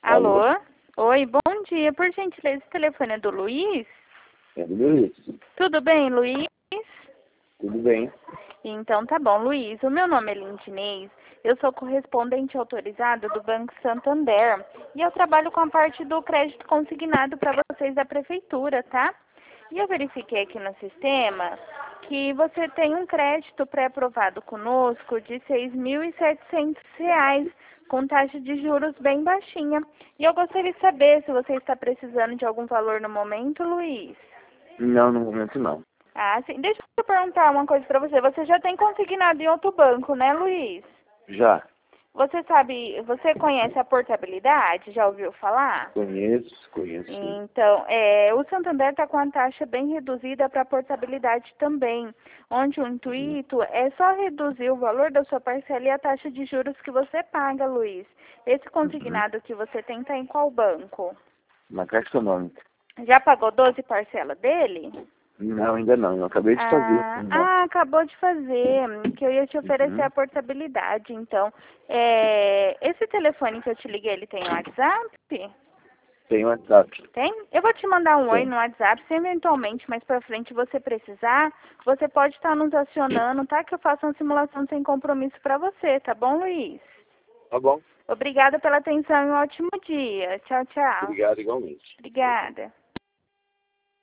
Alô? Alô? Oi, bom dia. Por gentileza, esse telefone é do Luiz? É do Luiz. Tudo bem, Luiz? Tudo bem. Então tá bom, Luiz. O meu nome é Lindinês. Eu sou correspondente autorizado do Banco Santander. E eu trabalho com a parte do crédito consignado para vocês da prefeitura, tá? E eu verifiquei aqui no sistema que você tem um crédito pré-aprovado conosco de R$ 6.700, com taxa de juros bem baixinha. E eu gostaria de saber se você está precisando de algum valor no momento, Luiz. Não, no momento não. Ah, sim. Deixa eu perguntar uma coisa para você. Você já tem consignado em outro banco, né, Luiz? Já. Você conhece a portabilidade? Já ouviu falar? Conheço. Sim. Então, o Santander está com a taxa bem reduzida para portabilidade também, onde o intuito é só reduzir o valor da sua parcela e a taxa de juros que você paga, Luiz. Esse consignado que você tem está em qual banco? Na Caixa Econômica. Já pagou 12 parcelas dele? Não, ainda não. Eu acabei de fazer. Acabou de fazer, que eu ia te oferecer a portabilidade, então. Esse telefone que eu te liguei, ele tem WhatsApp? Tem WhatsApp. Tem? Eu vou te mandar um oi Tem. no WhatsApp, se eventualmente mais pra frente você precisar, você pode estar nos acionando, tá? Que eu faço uma simulação sem compromisso pra você, tá bom, Luiz? Tá bom. Obrigada pela atenção e um ótimo dia. Tchau, tchau. Obrigado igualmente. Obrigada.